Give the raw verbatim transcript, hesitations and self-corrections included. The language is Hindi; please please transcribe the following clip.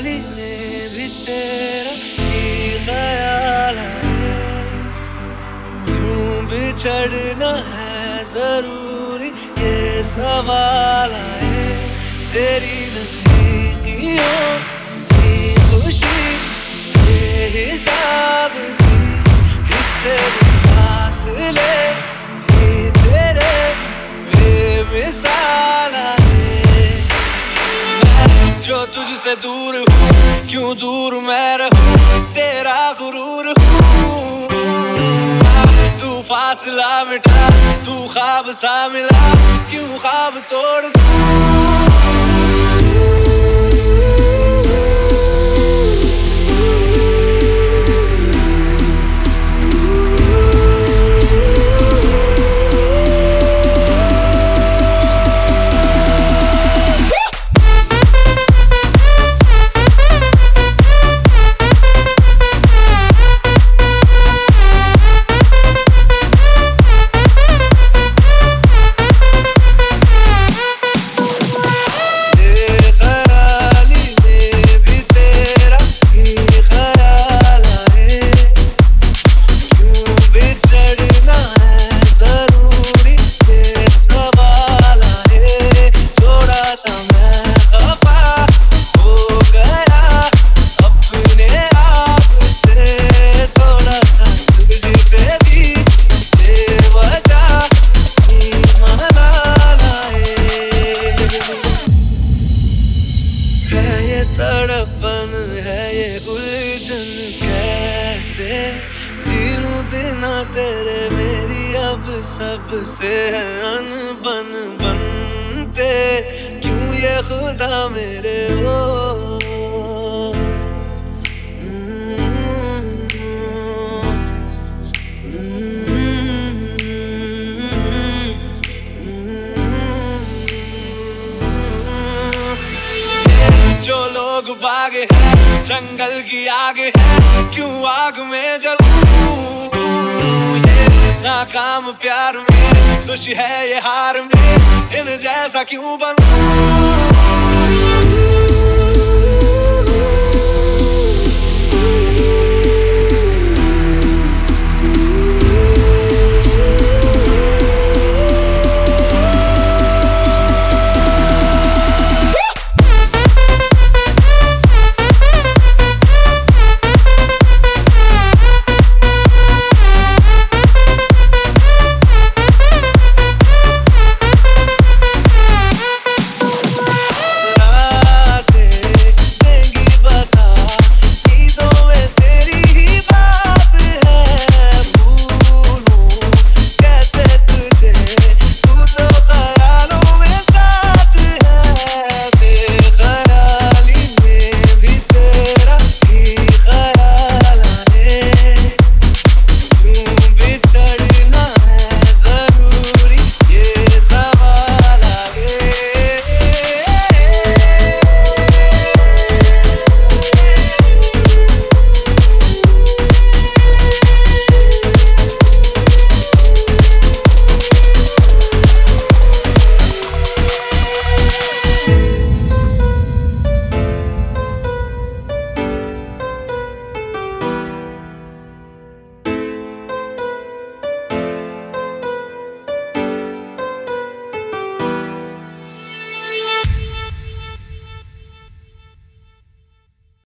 ख्याली में भी तेरा ही ख्याल आए, क्यों बिछड़ना है जरूरी ये सवाल आए। तेरी नजदीकियों की खुशी बेहिसाब थी, हिस्से फासले भी तेरे बेमिसाल आए। मैं जो तुझसे दूर हूँ, क्यों दूर मैं रहूँ, तेरा गुरूर हूँ। तू फासला मिटा, तू ख्वाब सा मिला, क्यों ख्वाब तोड़ दूँ। तड़पन है ये उलझन, कैसे जीऊं बिना तेरे, मेरी अब सबसे है अनबन बनते, क्यों ये खुदा मेरे ओ। जो लोग भागे हैं जंगल की आग है, क्यों आग में जलूं। ये नाकाम प्यार में खुशी है ये हार में, इन जैसा क्यों बनूं।